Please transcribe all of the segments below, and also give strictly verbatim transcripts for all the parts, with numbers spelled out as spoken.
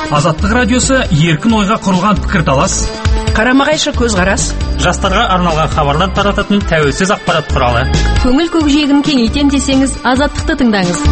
Азаттық радиосы еркін ойға құрылған пікірталас, қарама-қайшы көзқарас, жастарға арналған хабарлар тарататын тәуелсіз ақпарат құралы. Көңіл көкжиегін кеңейтем десеңіз, Азаттықты тыңдаңыз.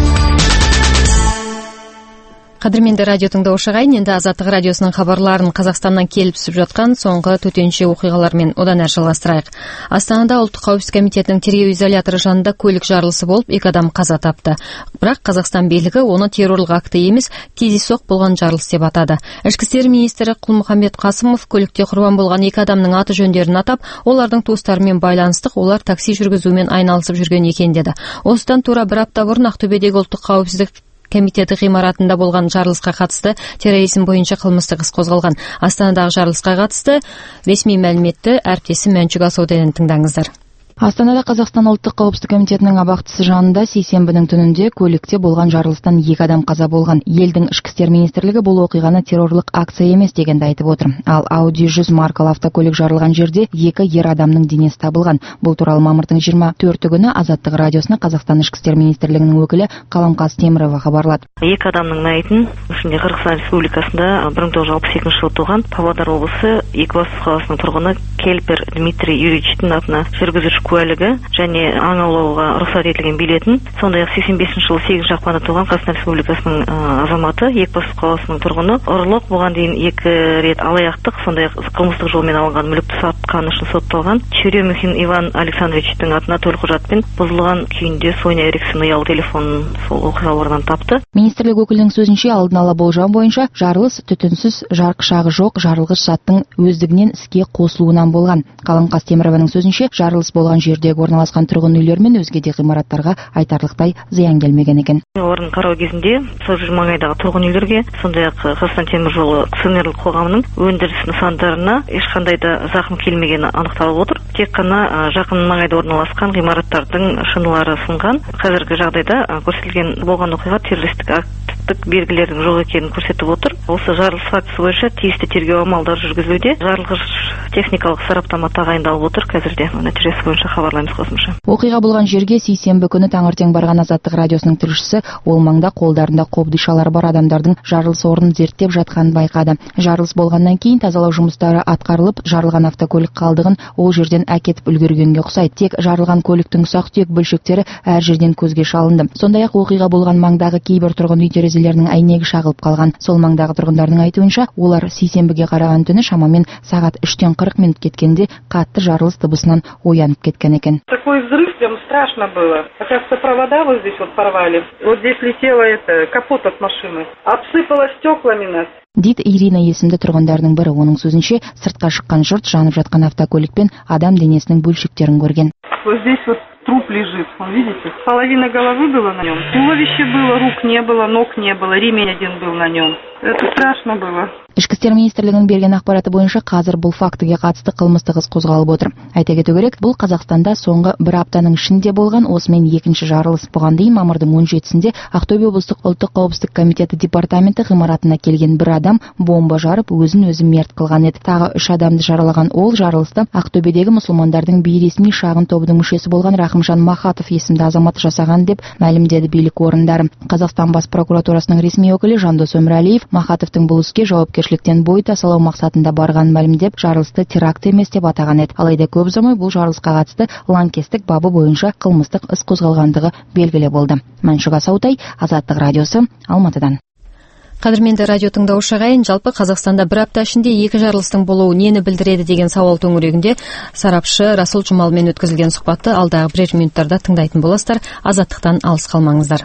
Қадірменді радио тыңдаушы ағайын, енді Азаттық радиосының хабарларын Қазақстаннан келіп түсіп жатқан соңғы төтенше оқиғалармен одан әрі жалғастырайық. Астанада ұлттық қауіпсіздік комитетінің тергеу изоляторы жанында көлік жарылысы болып, екі адам қаза тапты. Бірақ Қазақстан билігі оны террорлық акті емес, кездейсоқ болған жарылыс деп атады. Ішкі істер министрі Құл-Мұхаммед Қасымов көлікте құрбан болған екі адамның аты жөндерін атап, олардың туыстарымен байланыстық, олар такси жүргізумен айналысып жүрген екен деді. Осыдан тура бір апта бұрын Ақтөбедегі ұлттық қауіпсіздік комитеті ғимаратында болған жарылысқа қатысты терроризм бойынша қылмыстық іс қозғалған. Астанадағы жарылысқа қатысты ресми мәліметті әріптесім Мәншүк Асауден тыңдаңыздар. Астанада Қазақстан ұлттық қауіпсіздік комитетінің абақтысы жанында сейсенбінің түнінде көлікте болған жарылыстан екі адам қаза болған. Елдің ішкі істер министрлігі бұл оқиғаны террорлық акция емес дегенді айтып отыр. Ал Audi жүз маркалы автокөлік жарылған жерде екі ер адамның денесі табылған. Бұл туралы мамырдың жиырма төрті күні Азаттық радиосына Қазақстан ішкі істер министрлігінің өкілі Қаламқас Темірова хабарлады. Екі адамның мәйітін ішінде Қырғызстан Республикасында бір мың тоғыз жүз алпыс екінші жылы туған Павлодар облысы Екібастұз қаласының тұрғыны Келпер Дмитрий Юрьевичтің атына жүргізуші куәлігі және аң аулауға рұқсат етілген билетін, сондай-ақ сексен бесінші жылы сегізінші ақпанда туған Қазақстан Республикасының азаматы, Екібастұз қаласының тұрғыны, ұрлық, бұған дейін екі рет алаяқтық, сондай-ақ қылмыстық жолмен алынған мүлікті сатқаны үшін сотталған Черемухин Иван Александровичтің атына төлқұжатпен бұзылған күйінде Соня Эриксон ұялы телефонын сол оқиға орнынан тапты. Министрлік өкілінің сөзінше, алдын ала болжам бойынша жарылыс түтінсіз, жарықшағы жоқ жарылғыш заттың өздігінен іске қосылуынан болған. Қаламқас Темірованың сөзінше, жарылыс болған жердегі орналасқан тұрғын үйлер мен өзге де ғимараттарға айтарлықтай зиян келмеген екен. Орын қарау кезінде сол маңайдағы тұрғын үйлерге, сондай-ақ Қазақстан темір жолы акционерлік қоғамының өндіріс нысандарына ешқандай да зақым келмегені анықталып отыр. Тек қана жақын маңайда орналасқан ғимараттардың шынылары сынған. Қазіргі жағдайда көрсетілген болған оқиға террористік акттық белгілердің жоқ екенін көрсетіп отыр. Осы жарылыс фактісі бойынша тиісті тергеу амалдары жүргізілуде. Жарылғыш техникалық сараптама тағайындалып отыр. Қазірде нәтижесі бойынша хабарлаймыз қосымша. Оқиға болған жерге сейсенбі күні таңертең барған Азаттық радиосының тілшісі ол маңда қолдарында қобдишалар бар адамдардың жарылыс орнын зерттеп жатқанын байқады. Жарылыс болғаннан кейін тазалау жұмыстары атқарылып, жарылған автокөлік қалдығын ол жерден әкетіп үлгергенге ұқсайды. Тек жарылған көліктің ұсақ-түйек бөлшектері әр жерден көзге шалынды. Сондай-ақ оқиға болған маңдағы кейбір тұрғын үй терезелерінің әйнегі шағылып қалған. Сол маңдағы тұрғындардың айтуынша, олар сейсенбіге қараған түні шамамен сағат үштен қырық минут кеткенде қатты жарылыс дыбысынан оянып кеткен екен. Такой взрыв, прям страшно было. Оказывается, провода вот здесь вот порвали. Вот здесь летело это, капот от машины. Обсыпало стеклами нас. Дейді Ирина есімді тұрғындардың бірі. Оның сөзінше, сыртқа шыққан жұрт жанып жатқан автокөлікпен адам денесінің бөлшектерін көрген. Вот здесь вот труп лежит, вон, видите? Половина головы была на нем. Туловище было, рук не было, ног не было, ремень один был на нем. Это страшно было. Ішкі істер министрлігінің берген ақпараты бойынша қазір бұл фактіге қатысты қылмыстық іс қозғалып отыр. Айта кету керек, бұл Қазақстанда соңғы бір аптаның ішінде болған осымен екінші жарылыс. Бұған дейін мамырдың он жетісінде Ақтөбе облыстық ұлттық қауіпсіздік комитеті департаменті ғимаратына келген бір адам бомба жарып, өзін өзі мерт қылған еді. Тағы үш адамды жаралаған ол жарылысты Ақтөбедегі мұсылмандардың бейресми шағын тобының мүшесі болған Рахымжан Махатов есімді азамат жасаған деп мәлімдеді билік орындары. Қазақстан бас прокуратурасының ресми өкілі Жандос Өмірәлиев Махатовтың бұл іске жауапкершіліктен бой тасалау мақсатында барғанын мәлімдеп, жарылысты теракт емес деп атаған еді. Алайда көп ұзамай бұл жарылысқа қатысты лаңкестік бабы бойынша қылмыстық іс қозғалғандығы белгілі болды. Мәншүк Асаутай, Азаттық радиосы, Алматыдан. Қадірменді радио тыңдаушы ағайын, жалпы Қазақстанда бір апта ішінде екі жарылыстың болуы нені білдіреді деген сауал төңірегінде сарапшы Расул Жұмалмен өткізілген сұхбатты алдағы бірер минуттарда тыңдайтын боласыздар. Азаттықтан алыс қалмаңыздар.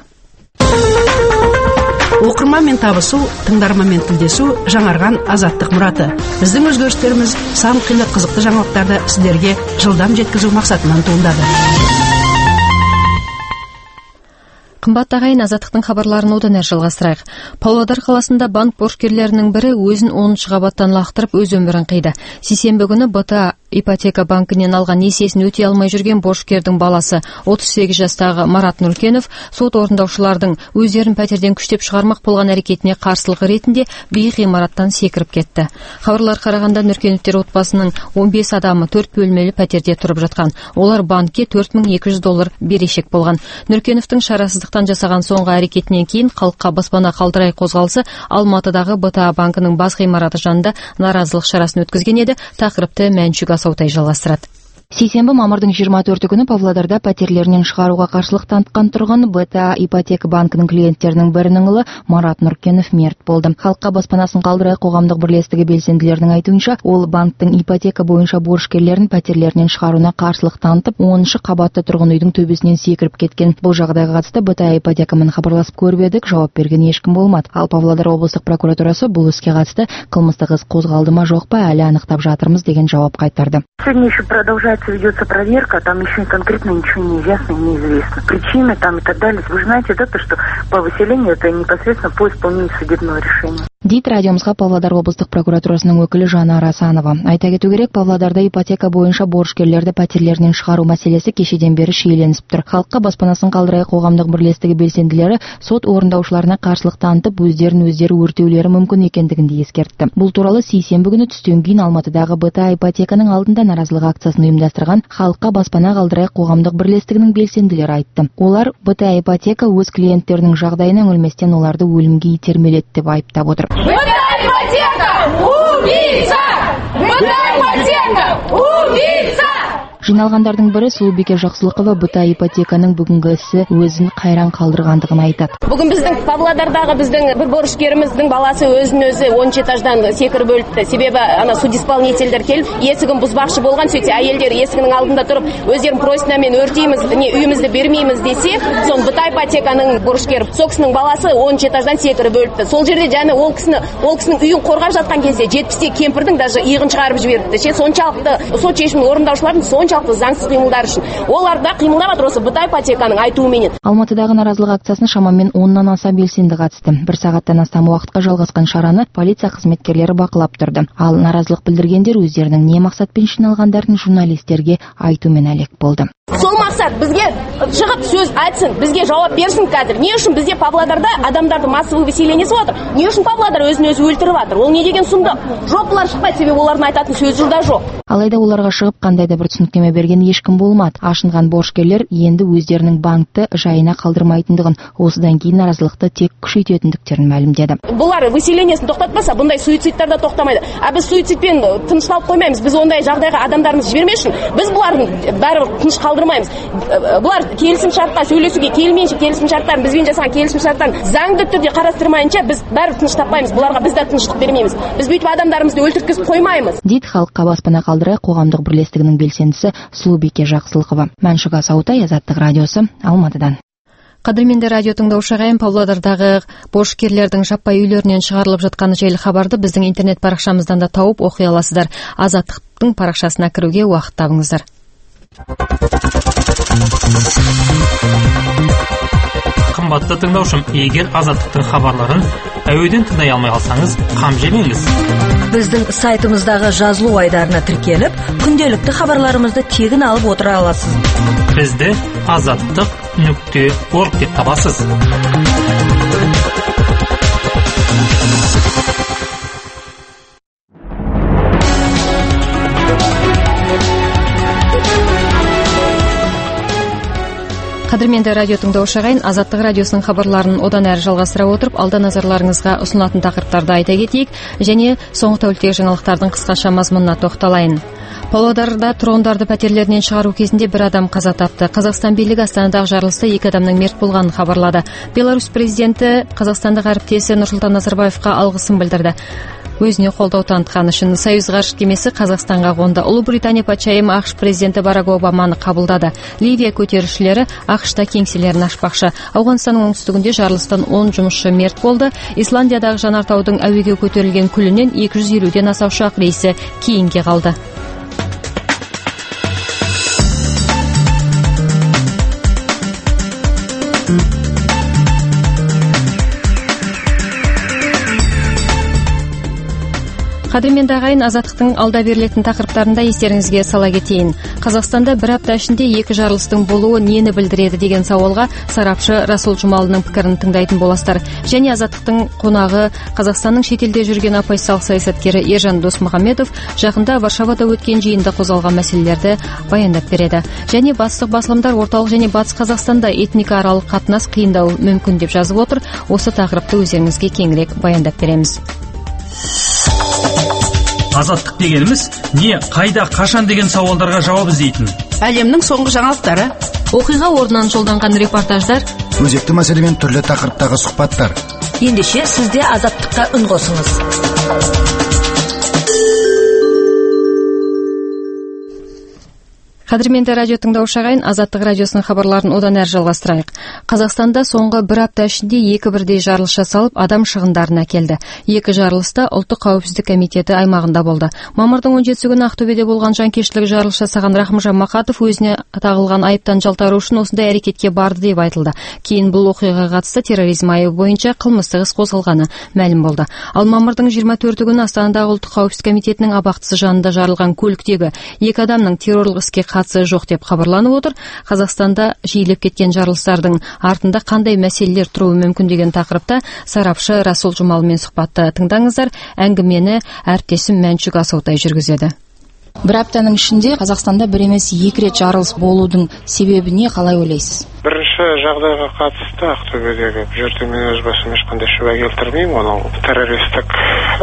Оқырманмен табысу, тыңдарманмен тілдесу жаңарған Азаттық мұраты. Біздің өзгерістеріміз сан қилы қызықты жаңалықтарды сіздерге жылдам жеткізу мақсатынан туындады. Қымбатты ағайын, Азаттықтың хабарларын одан әрі жалғастырайық. Павлодар қаласында банк борышкерлерінің бірі өзін оныншы қабаттан лақтырып өз өмірін қиды. Сейсенбі күні БТА ипотека банкінен алған несиесін өтей алмай жүрген борышкердің баласы отыз сегіз жастағы Марат Нұркенов сот орындаушылардың өздерін пәтерден күштеп шығармақ болған әрекетіне қарсылық ретінде биік ғимараттан секіріп кетті. Хабарлар қарағанда Нұркеновтер отбасының он бес адамы төрт бөлмелі пәтерде тұрып жатқан. Олар банкке төрт мың екі жүз доллар берешек болған. Нұркеновтың шарасыздықтан жасаған соңғы әрекетінен кейін халыққа баспана қалдырай қозғалысы Алматыдағы бэ тэ а банкінің бас ғимараты жанында наразылық шарасын өткізген еді. Тақырыпты Мәншүк Асаутай жалғастырады. Сейсенбі мамырдың жиырма төрті күні Павлодарда пәтерлерінен шығаруға қарсылық танытқан тұрғын бэ тэ а ипотека банкінің клиенттерінің бірінің ұлы Марат Нұркенов мерт болды. Халыққа баспанасын қалдырай қоғамдық бірлестігі белсенділерінің айтуынша, ол банктың ипотека бойынша борышкерлерін пәтерлерінен шығаруына қарсылық танытып, оныншы қабатты тұрғын үйдің төбесінен секіріп кеткен. Бұл жағдайға қатысты бэ тэ а ипотекамен хабарласып көріп едік, жауап берген ешкім болмады. Ал Павлодар облыстық прокуратурасы бұл іске қатысты қылмыстық іс қозғалды ма жоқ па, әлі анықтап жатырмыз деген жауап қайтарды. Ведется проверка, там еще конкретно ничего не известно, неизвестно. Причины там и так далее. Вы же знаете, да, то, что по выселению это непосредственно по исполнению судебного решения. Дейді радиомызға Павлодар облыстық прокуратурасының өкілі Жанар Асанова. Айта кету керек, Павлодарда ипотека бойынша борышкерлерді пәтерлерінен шығару мәселесі кешеден бері шиеленісіп тұр. Халыққа баспанасын қалдырай қоғамдық бірлестігі белсенділері сот орындаушыларына қарсылық танытып, өздерін өздері өртеулері мүмкін екендігін ескертті. Бұл туралы сейсенбі күні түстен кейін Алматыдағы бэ тэ а ипотеканың алдында наразылық акциясын ұйымдастырған халыққа баспана қалдырай қоғамдық бірлестігінің белсенділері айтты. Олар бэ тэ а ипотека өз клиенттерінің жағдайына үңілместен оларды өлімге итермеледі деп айыптап отыр. бэ тэ а ипотека убийца! бэ тэ а ипотека убийца! Жиналғандардың бірі Сұлубеке Жақсылықова бэ тэ а ипотеканың бүгінгі ісі өзін қайран қалдырғандығын айтады. Бүгін біздің Павлодардағы біздің бір борышкеріміздің баласы өзін өзі оныншы этаждан секіріп өліпті. Себебі ана судисполнительдер келіп, есігін бұзбақшы болған, сөйтсе әйелдер есігінің алдында тұрып, өздерін просьбамен өртейміз, не үйімізді бермейміз десе, сон бэ тэ а ипотеканың борышкері сол кісінің баласы оныншы этаждан секіріп өліпті. Сол жерде және ол кісіні, ол кісінің үйін қорғап жатқан кезде жетпісте кемпірдің даже иығын шығарып жіберіпті. Ше соншалықты сот шешімін орындаушылардың соншалықты заңсыз қимылдар үшін. Олар да қимылдап жатыр осы бэ тэ а ипотеканың айтуыменен. Алматыдағы наразылық акциясына шамамен оннан аса белсенді қатысты. Бір сағаттан астам уақытқа жалғасқан шараны полиция қызметкерлері бақылап тұрды. Ал наразылық білдіргендер өздерінің не мақсатпен жиналғандарын журналистерге айтумен әлек болды. Сол мақсат бізге шығып сөз айтсын, бізге жауап берсін қазір. Не үшін бізде Павлодарда адамдарды массовый выселениесі отыр? Не үшін Павлодар өзін өзі өлтіріп жатыр? Ол не деген сұмдық? Жоқ, бұлар шықпайды, себебі олардың айтатын сөз жұрда жоқ. Алайда оларға шығып қандай да бір түсініктеме берген ешкім болмады. Ашынған борышкерлер енді өздерінің банкты жайына қалдырмайтындығын, осыдан кейін наразылықты тек күшейтетіндіктерін мәлімдеді. Бұлар выселениесін тоқтатпаса, бұндай суицидтар да тоқтамайды. А біз суицидпен тынышталып қоймаймыз. Біз ондай жағдайға адамдарымыз жібермес үшін біз бұлардың бәрібір тыныш қалдырмаймыз. Бұлар келісім шартқа сөйлесуге келмейінше келісім шарттарын бізбен жасаған келісім шарттарын заңды түрде қарастырмайынша біз бәрібір тыныш таппаймыз. Бұларға біз де тыныштық бермейміз. Біз бүйтіп адамдарымызды өлтірткізіп қоймаймыз. Дейді халыққа баспана қалдырай қоғамдық бірлестігінің белсендісі Сұлубеке Жақсылықова. Мәншүк Асаутай, Азаттық радиосы, Алматыдан. Қадірменді радио тыңдаушы ағайын, Павлодардағы борышкерлердің жаппай үйлерінен шығарылып жатқаны жайлы хабарды біздің интернет парақшамыздан да тауып оқи аласыздар. Азаттықтың парақшасына кіруге уақыт табыңыздар. Қымбатты тыңдаушым, егер Азаттықтың хабарларын әуеден тыңдай алмай қалсаңыз, қам жемеңіз. Біздің сайтымыздағы жазылу айдарына тіркеліп, күнделікті хабарларымызды тегін алып отыра аласыз. Бізді азаттық нүкте орг деп табасыз. Қадірменді радио тыңдаушы ағайын, Азаттық радиосының хабарларын одан әрі жалғастыра отырып, алда назарларыңызға ұсынатын тақырыптарды айта кетейік, және соңғы тәуліктегі жаңалықтардың қысқаша мазмұнына тоқталайын. Павлодарда тұрғындарды пәтерлерінен шығару кезінде бір адам қаза тапты. Қазақстан билігі Астанадағы жарылыста екі адамның мерт болғанын хабарлады. Беларусь президенті қазақстандық әріптесі Нұрсұлтан Назарбаевқа алғысын білдірді. Өзіне қолдау танытқаны үшін. Союз ғарыш кемесі Қазақстанға қонды. Ұлыбритания патшайымы ақш президенті Барак Обаманы қабылдады. Ливия көтерілісшілері ақшта кеңселерін ашпақшы. Ауғанстанның оңтүстігінде жарылыстан он жұмысшы мерт болды. Исландиядағы жанартаудың әуеге көтерілген күлінен екі жүз елуден аса ұшақ рейсі кейінге қалды. Қадірменді ағайын, азаттықтың алда берілетін тақырыптарында естеріңізге сала кетейін. Қазақстанда бір апта ішінде екі жарылыстың болуы нені білдіреді деген сауалға сарапшы Расул Жұмалының пікірін тыңдайтын боласыздар. Және азаттықтың қонағы Қазақстанның шетелде жүрген оппозициялық саясаткері Ержан Досмұхамедов жақында Варшавада өткен жиында қозғалған мәселелерді баяндап береді. Және бастық басылымдар орталық және батыс Қазақстанда этникааралық қатынас қиындауы мүмкін деп жазып отыр. Осы тақырыпты өздеріңізге кеңірек баяндап береміз. Азаттық дегеніміз не, қайда, қашан деген сауалдарға жауап іздейтін. Әлемнің соңғы жаңалықтары, оқиға орнынан жолданған репортаждар, өзекті мәселемен түрлі тақырыптағы сұхбаттар. Ендеше сізде азаттыққа үн қосыңыз. Қадірменді радио тыңдаушы ағайын, Азаттық радиосының хабарларын одан әрі жалғастырайық. Қазақстанда соңғы бір апта ішінде екі бірдей жарылыс жасалып, адам шығындарын әкелді. Екі жарылыста ұлттық қауіпсіздік комитеті аймағында болды. Мамырдың он жетісі күні Ақтөбеде болған жанкештілік жарылыс жасаған Рахымжан Мақатов өзіне тағылған айыптан жалтару үшін осындай әрекетке барды деп айтылды. Кейін бұл оқиғаға қатысты терроризм айыбы бойынша қылмыстық іс қозғалғаны мәлім болды. Ал мамырдың жиырма төрті күні Астанадағы ұлттық қауіпсіздік комитетінің абақтысы жанында жарылған көліктегі екі адамның террорлық іске қатысы жоқ деп хабарланып отыр. Қазақстанда жиілеп кеткен жарылыстардың артында қандай мәселелер тұруы мүмкін деген тақырыпта сарапшы Расул Жұмалмен сұхбатты тыңдаңыздар. Әңгімені әріптесім Мәншүк Асаутай жүргізеді. Бір аптаның ішінде Қазақстанда бір емес екі рет жарылыс болудың себебі не, қалай ойлайсыз? Бірінші жағдайға қатысты Ақтөбедегі бұл жерде мен өз басым ешқандай шүбә келтірмеймін, оның террористік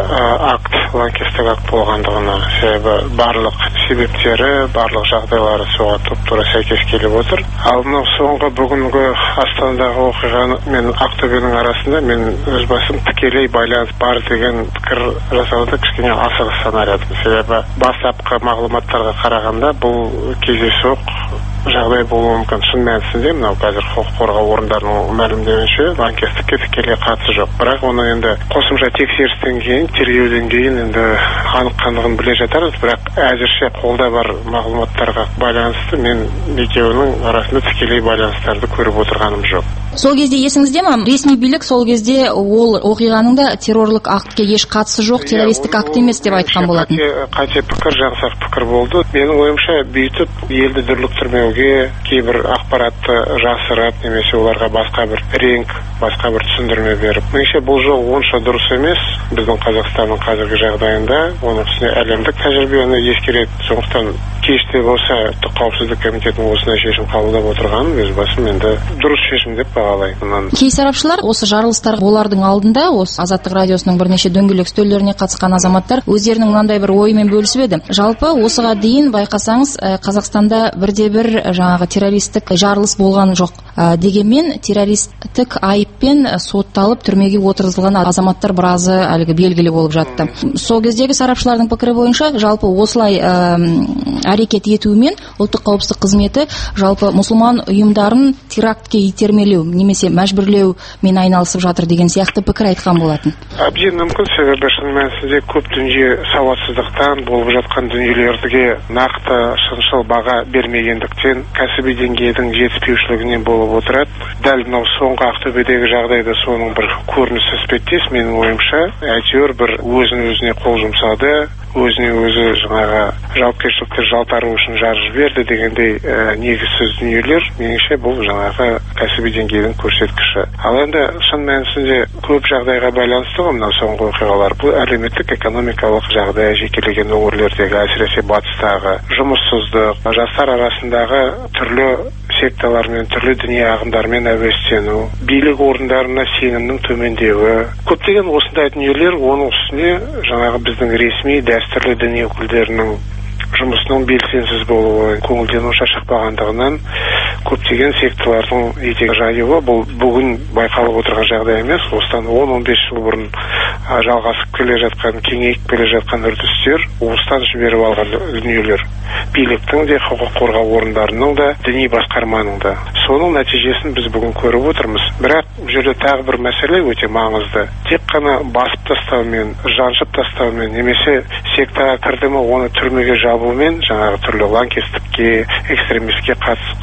акт, лаңкестік акт болғандығына. Себебі барлық себептері, барлық жағдайлары соған туп-тура сәйкес келіп отыр. Ал мынау соңғы бүгінгі Астанадағы оқиға мен Ақтөбенің арасында мен өз басым тікелей байланыс бар деген пікір жасауды кішкене асығыс санар едім. Себебі бастапқы мағлұматтарға қарағанда бұл кездейсоқ жағдай болуы мүмкін. Шын мәнісінде мынау қазір құқық қорғау орындарының мәлімдеуінше лаңкестікке тікелей қатысы жоқ. Бірақ оны енді қосымша тексерістен кейін, тергеуден кейін енді анық-қанығын біле жатармыз. Бірақ әзірше қолда бар мағлұматтарға байланысты мен екеуінің арасында тікелей байланыстарды көріп отырғаным жоқ. Сол кезде есіңізде ме? Ресми билік сол кезде ол оқиғаның да террорлық актке еш қатысы жоқ, террористік акт емес деп айтқан болатын. Қате пікір, жаңсақ пікір болды. Менің ойымша бүйтіп елді дүрліктірмеуге, кейбір ақпаратты жасырып, немесе оларға басқа бір реңк, басқа бір түсіндірме беріп. Меніңше бұл жол онша дұрыс емес. Біздің Қазақстанның қазіргі жағдайында, оның үстіне әлемдік тәжірибені ескереді. Сондықтан кеште болса ұлттық қауіпсіздік комитетінің осындай шешім қабылдап отырғанын өз басым енді дұрыс шешім деп бағалаймын. Кей сарапшылар осы жарылыстар болардың алдында осы Азаттық радиосының бірнеше дөңгелек үстелдеріне қатысқан азаматтар өздерінің мынандай бір ойымен бөлісіп еді. Жалпы осыға дейін байқасаңыз Қазақстанда бірде бір жаңағы террористік жарылыс болған жоқ. Дегенмен террористік айыппен сотталып түрмеге отырғызылған азаматтар біразы әлгі белгілі болып жатты. Сол кездегі сарапшылардың пікірі бойынша жалпы осылай әрекет етуімен ұлттық қауіпсіздік қызметі жалпы мұсылман ұйымдарын терактке итермелеу немесе мәжбүрлеумен айналысып жатыр деген сияқты пікір айтқан болатын. Әбден мүмкін, себебі шын мәнісінде көп дүние сауатсыздықтан болып жатқан дүниелерге нақты шыншыл баға бермегендіктен кәсіби деңгейдің жетіспеушілігінен болып отырады. Дәл мынау соңғы Ақтөбедегі жағдайда соның бір көрінісі іспеттес менің ойымша. Әйтеуір бір өзін өзіне қол жұмсады, өзіне өзі жаңағы жауапкершілікті жалтару үшін жар жіберді дегендей ә, негізсіз дүниелер меніңше бұл жаңағы кәсіби деңгейдің көрсеткіші. Ал енді шын мәнісінде көп жағдайға байланысты ғой мынау соңғы оқиғалар. Бұл әлеуметтік экономикалық жағдай, жекелеген өңірлердегі, әсіресе батыстағы жұмыссыздық, жастар арасындағы түрлі секталармен, түрлі діни ағымдармен әуестену, билік орындарына сенімнің төмендеуі, көптеген осындай дүниелер, оның үстіне жаңағы біздің ресми дәстүрлі діни өкілдерінің жұмысының белсенсіз болуы, көңілдену шаршақпағандығынан көптеген секталардың етегі жаюы бұл бүгін байқалып отырған жағдай емес. Осыдан он он бес жыл бұрын жалғасып келе жатқан, кеңейіп келе жатқан үрдістер, уыстан жіберіп алған дүниелер. Биліктің де, құқық қорғау орындарының да, діни басқарманың да. Соның нәтижесін біз бүгін көріп отырмыз. Бірақ бұл жерде тағы бір мәселе өте маңызды. Тек қана басып тастаумен, жаншып тастаумен, немесе сектаға кірді ме оны түрмеге жабумен, жаңағы түрлі лаңкестікке, экстремистке қатысы бар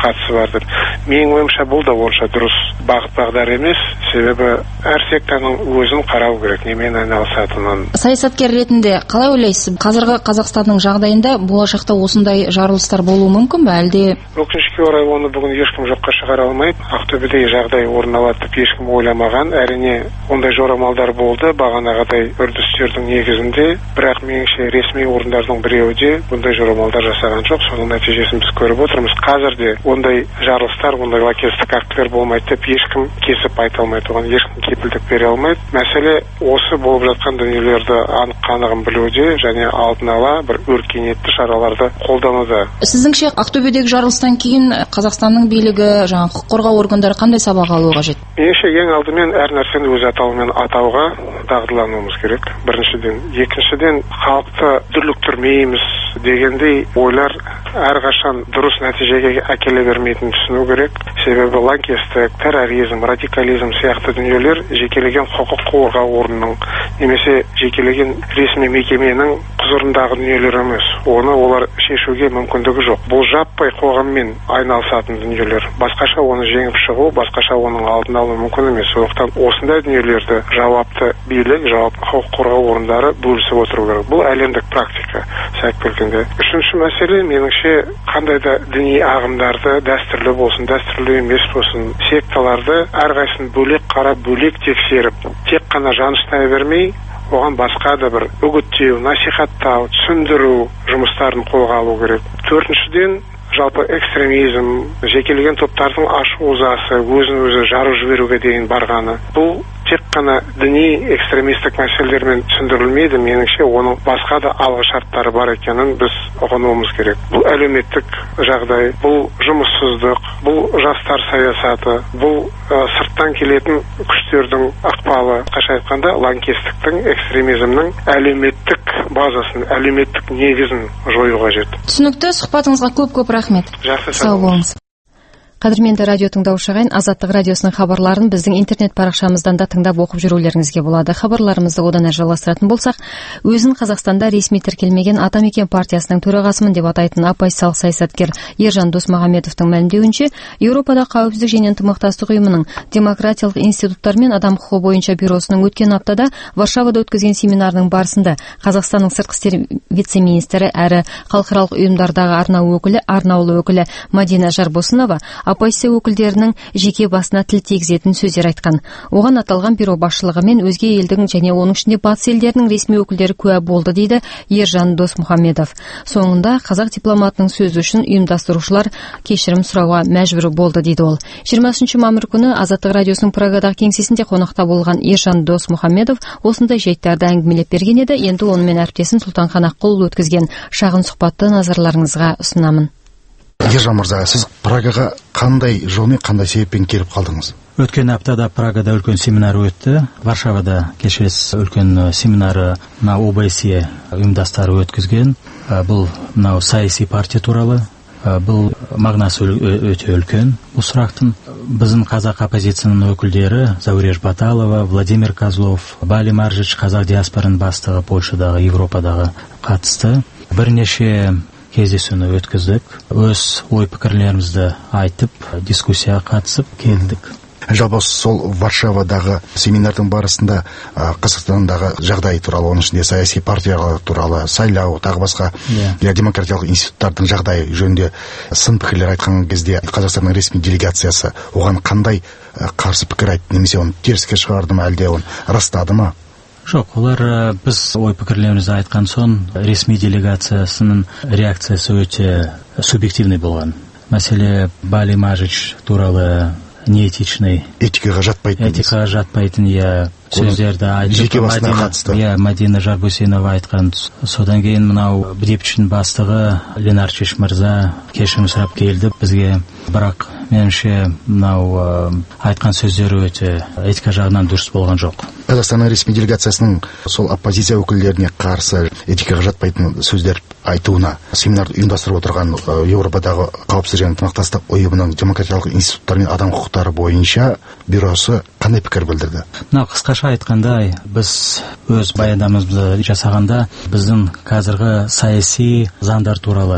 жастарды. Менің ойымша бұл да онша дұрыс бағыт бағдар емес, себебі әр сектаның өзін қарау керек, немен айналысатынын. Саясаткер ретінде қалай ойлайсыз? Қазіргі Қазақстанның жағдайында болашақта осындай жарылыстар болуы мүмкін бе, әлде? Өкінішке орай оны бүгін ешкім жоққа шығара алмайды. Ақтөбеде жағдай орын алады деп ешкім ойламаған. Әрине ондай жорамалдар болды бағанағыдай үрдістердің негізінде, бірақ меніңше ресми орындардың біреуі бұндай жорамалдар жасаған жоқ. Соның нәтижесін біз көріп отырмыз. Қазір де ондай жарылыстар, ондай лаңкестік актілер болмайды деп ешкім кесіп айта алмайды, оған ешкім кепілдік бере алмайды. Мәселе осы болып жатқан дүниелерді анық қанығын білуде және алдын ала бір өркениетті шараларды қолдануда. Сіздіңше Ақтөбедегі жарылыстан кейін Қазақстанның билігі, жаңа құқық қорғау органдары қандай сабақ алуы қажет? Меніңше ең алдымен әр нәрсені өз атауымен атауға дағдылануымыз керек. Біріншіден, екіншіден халықты дүрліктірмейміз дегендей ойлар әрқашан дұрыс нәтижеге әкеле бермейтінін түсіну керек. Себебі лаңкестік, терроризм, радикализм сияқты дүниелер жекелеген құқық қорғау орнының немесе жекелеген ресми мекеменің құзырындағы дүниелер емес. Оны олар шешуге мүмкіндігі жоқ. Бұл жаппай қоғаммен айналысатын дүниелер. Басқаша оны жеңіп шығу, басқаша оның алдын алу мүмкін емес. Сондықтан осындай дүниелерді жауапты билік, жауапты құқық қорғау орындары бөлісіп отыру керек. Бұл әлемдік практика. Келгенде. Үшінші мәселе, меніңше, қандай да діни ағымдарды, дәстүрлі болсын, дәстүрлі емес болсын, секталарды әрқайсысын бөлек қарап, бөлек тексеріп, тек қана жаныштай бермей, оған басқа да бір үгіттеу, насихаттау, түсіндіру жұмыстарын қолға алу керек. Төртіншіден, жалпы экстремизм, жекелеген топтардың ашу-ызасы, өзін-өзі жарып жіберуге дейін барғаны. Бұл тек қана діни экстремистік мәселелермен түсіндірілмейді. Меніңше оның басқа да алғы шарттары бар екенін біз ұғынуымыз керек. Бұл әлеуметтік жағдай, бұл жұмыссыздық, бұл жастар саясаты, бұл ә, сырттан келетін күштердің ықпалы. Қаша айтқанда, лаңкестіктің, экстремизмнің әлеуметтік базасын, әлеуметтік негізін жою қажет. Түсінікті, сұхбатыңызға көп-көп рахмет. Жақсы, сау болыңыз. Қадірменді радио тыңдаушы ағайын, Азаттық радиосының хабарларын біздің интернет парақшамыздан да тыңдап оқып жүрулеріңізге болады. Хабарларымызды одан әрі жалғастыратын болсақ, өзін Қазақстанда ресми тіркелмеген Атамекен партиясының төрағасымын деп атайтын оппозициялық саясаткер Ержан Досмағамбетовтың мәлімдеуінше, Еуропада қауіпсіздік және ынтымақтастық ұйымының демократиялық институттар мен адам құқығы бойынша бюросының өткен аптада Варшавада өткізген семинарының барысында Қазақстанның сыртқы істер вице-министрі әрі халықаралық ұйымдардағы арнау өкілі, арнаулы өкілі Мадина Жарбосынова оппозиция өкілдерінің жеке басына тіл тигізетін сөздер айтқан. Оған аталған бюро басшылығы мен өзге елдің және оның ішінде батыс елдерінің ресми өкілдері куә болды, дейді Ержан Досмұхамедов. Соңында қазақ дипломатының сөзі үшін ұйымдастырушылар кешірім сұрауға мәжбүр болды, дейді ол. жиырмасыншы мамыр күні Азаттық радиосының Прагадағы кеңсесінде қонақта болған Ержан Досмұхамедов осындай жайттарды әңгімелеп берген еді. Енді онымен әріптесім Сұлтанхан Аққұл өткізген шағын сұхбатты назарларыңызға ұсынамын. Ержан мырза, сіз Прагаға қандай жолмен, қандай себеппен келіп қалдыңыз? Өткен аптада Прагада үлкен семинар өтті. Варшавада кешес үлкен семинары мына о бэ эс ұйымдастары өткізген. Бұл мынау саяси партия туралы. Бұл мағынасы өте үлкен бұл сұрақтың. Біздің қазақ оппозицияның өкілдері Зауреш Баталова, Владимир Козлов, Бали Маржич, қазақ диаспораның бастығы Польшадағы, Европадағы қатысты. Бірнеше кездесуні өткіздік. Өз ой пікірлерімізді айтып, дискуссияға қатысып келдік. Жалпы сол Варшавадағы семинардың барысында Қазақстандағы жағдай туралы, оның ішінде саяси партиялар туралы, сайлау, тағы басқа yeah. демократиялық институттардың жағдайы жөнінде сын пікірлер айтқан кезде Қазақстанның ресми делегациясы оған қандай қарсы пікір айтты, немесе оны теріске шығарды ма, әлде оны растады ма? Жоқ, олар біз ой пікірлерімізді айтқан соң ресми делегациясының реакциясы өте субъективный болған. Мәселе Бали Маржич туралы неэтичный, этикаға жатпайтын, этикаға жатпайтын я сөздерді айтып, Мадина, Мадина Жарбосынова айтқан. Содан кейін мынау бдипчінің бастығы Ленар Чеш мырза кешірім сұрап келді бізге. Бірақ меніңше мынау айтқан сөздері өте этика жағынан дұрыс болған жоқ. Қазақстанның ресми делегациясының сол оппозиция өкілдеріне қарсы этикаға жатпайтын сөздер айтуына семинарды ұйымдастырып отырған Еуропадағы қауіпсіздік және ынтымақтастық ұйымының демократиялық институттар мен адам құқықтары бойынша бюросы қандай пікір білдірді? Мынау қысқаша айтқандай, біз өз баяндамамызды жасағанда біздің қазіргі саяси заңдар туралы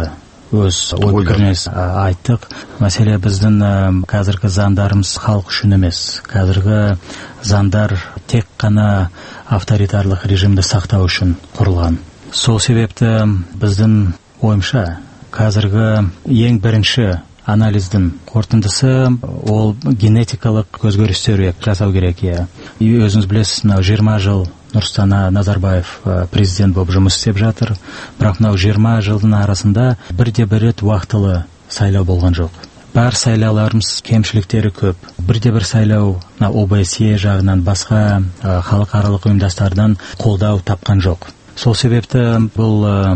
өз ой пікірімізді айттық. Мәселе біздің қазіргі заңдарымыз халық үшін емес. Қазіргі заңдар тек қана авторитарлық режимді сақтау үшін құрылған. Сол себепті біздің ойымша қазіргі ең бірінші анализдің қорытындысы ол генетикалық өзгерістер жасау керек. Иә. Өзіңіз білесіз, мынау жиырма жыл Нұрсұлтан Назарбаев президент болып жұмыс істеп жатыр. Бірақ мынау жиырма жылдың арасында бірде-бір рет уақытылы сайлау болған жоқ. Бар сайлауларымыз кемшіліктері көп. Бірде-бір сайлау о бэ эс е жағынан басқа халықаралық ұйымдастардан қолдау тапқан жоқ. Сол себепті бұл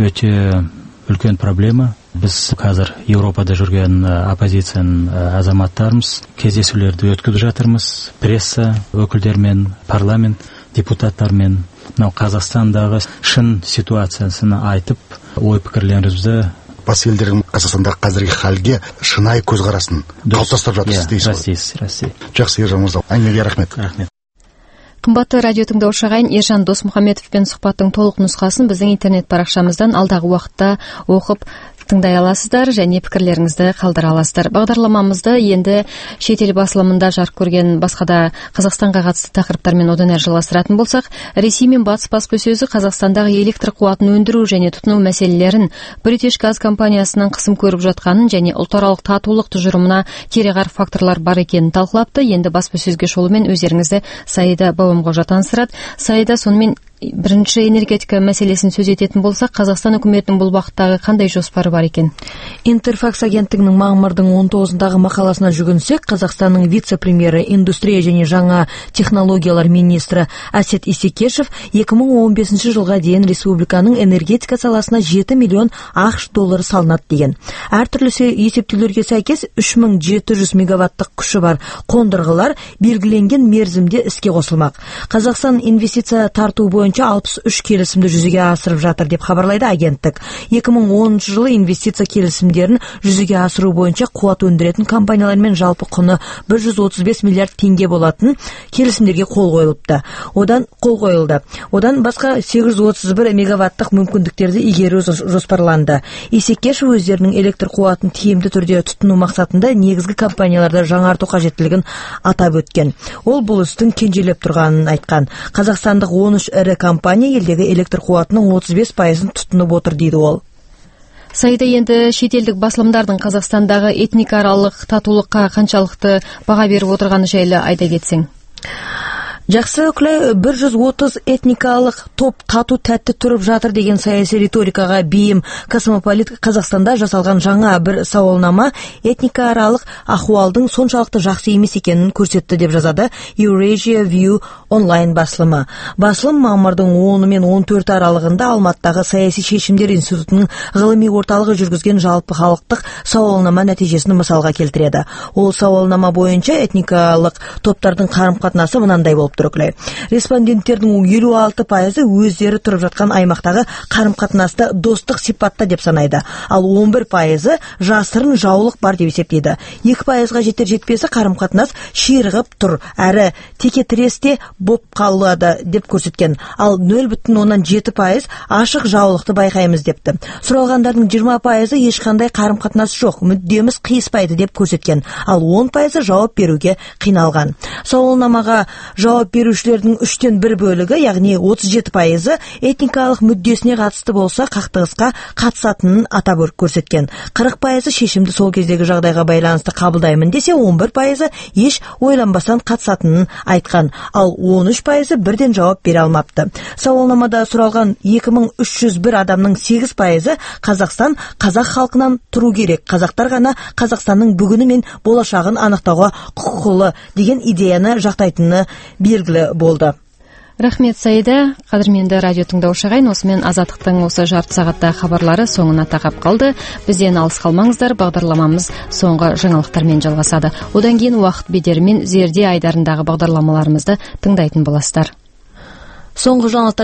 өте үлкен проблема. Біз қазір Еуропада жүрген оппозицияның азаматтарымыз кездесулерді өткізіп жатырмыз. Пресса өкілдермен, парламент депутаттармен мынау Қазақстандағы шын ситуациясын айтып, ой пікірлерімізді бас елдердің Қазақстандағы қазіргі халге шынайы көзқарасын қалыптастырып жатырсыз дейсіз. Растейсіз. Жақсы, Ержан мырза. Әңгімеге рахмет. Рахмет. Қымбатты радио тыңдаушы ағайын, Ержан Досмұхамедовпен сұхбаттың толық нұсқасын біздің интернет парақшамыздан алдағы уақытта оқып тыңдай аласыздар және пікірлеріңізді қалдыра аласыздар. Бағдарламамызды енді шетел басылымында жарық көрген басқа да Қазақстанға қатысты тақырыптармен одан әрі жалғастыратын болсақ, Ресей мен Батыс баспасөзі Қазақстандағы электр қуатын өндіру және тұтыну мәселелерін British Gas компаниясының қысым көріп жатқанын және ұлтаралық татулық тұжырымына кереғар факторлар бар екенін талқылапты. Енді баспасөзге шолумен өздеріңізді Саида Бауымқожа таныстырады. Саида, сонымен бірінші энергетика мәселесін сөз ететін болсақ, Қазақстан үкіметінің бұл бағыттағы қандай жоспары бар екен? Интерфакс агенттігінің мамырдың он тоғызындағы мақаласына жүгінсек, Қазақстанның вице-премьері, индустрия және жаңа технологиялар министрі Әсет Исекешев екі мың он бесінші жылға дейін республиканың энергетика саласына жеті миллион ақш доллары салынады деген. Әртүрлі есептеулерге сәйкес үш мың жеті жүз мегаваттық күші бар қондырғылар белгіленген мерзімде іске қосылмақ. Қазақстан инвестиция тарту бойынша алпыс үш келісімді жүзеге асырып жатыр деп хабарлайды агенттік. екі мың оныншы жылы инвестиция келісімдерін жүзеге асыру бойынша қуат өндіретін компаниялармен жалпы құны бір жүз отыз бес миллиард теңге болатын келісімдерге қол қойылыпты. Одан қол қойылды. Одан басқа сегіз жүз отыз бір мегаваттық мүмкіндіктерді игеру жоспарланды. Исекешев өздерінің электр қуатын тиімді түрде тұтыну мақсатында негізгі компанияларды жаңарту қажеттілігін атап өткен. Ол бұл істің кенжелеп тұрғанын айтқан. Қазақстандық он үш ірі компания елдегі электр қуатының отыз бес пайызын тұтынып отыр дейді ол. Саида, енді шетелдік басылымдардың Қазақстандағы этникааралық татулыққа қаншалықты баға беріп отырғаны жайлы айта кетсең. Жақсы, Күләй, бір жүз отыз этникалық топ тату тәтті тұрып жатыр деген саяси риторикаға бейім космополит Қазақстанда жасалған жаңа бір сауалнама этникааралық ахуалдың соншалықты жақсы емес екенін көрсетті деп жазады Eurasia View онлайн басылымы. Басылым мамырдың оны мен он төрті аралығында Алматыдағы саяси шешімдер институтының ғылыми орталығы жүргізген жалпы халықтық сауалнама нәтижесін мысалға келтіреді. Ол сауалнама бойынша этникалық топтардың қарым-қатынасы мынандай болып тұр. Респонденттердің елу алты пайызы өздері тұрып жатқан аймақтағы қарым-қатынасты достық сипатта деп санайды, ал он бір пайызы жасырын жаулық бар деп есептейді. екі пайызға жетер жетпесі қарым-қатынас ширығып тұр, әрі текетіресте боп қалады деп көрсеткен, ал нөл бүтін оннан жеті пайыз ашық жаулықты байқаймыз депті. Сұралғандардың жиырма пайызы ешқандай қарым-қатынас жоқ, мүддеміз қиыспайды деп көрсеткен, ал он пайызы жауап беруге қиналған. Сауалнамаға жауап берушілердің үштен бір бөлігі, яғни отыз жеті пайызы этникалық мүддесіне қатысты болса қақтығысқа қатысатынын атап көрсеткен. қырық пайызы шешімді сол кездегі жағдайға байланысты қабылдаймын десе, он бір пайызы еш ойланбастан қатысатынын айтқан, ал он үш пайызы бірден жауап бере алмапты. Сауалнамада сұралған екі мың үш жүз бір адамның сегіз пайызы Қазақстан қазақ халқынан тұру керек, қазақтар ғана Қазақстанның бүгіні мен болашағын анықтауға құқылы деген идеяны жақтайтыны белгілі болды. Рахмет, Саида. Қадірменді радио тыңдаушы ағайын, осымен Азаттықтың осы жарты сағатта хабарлары соңына тақап қалды. Бізден алыс қалмаңыздар, бағдарламамыз соңғы жаңалықтармен жалғасады. Одан кейін уақыт бедерімен Зерде айдарындағы бағдарламаларымызды тыңдайтын боласыздар. Соңғы жаңалықтар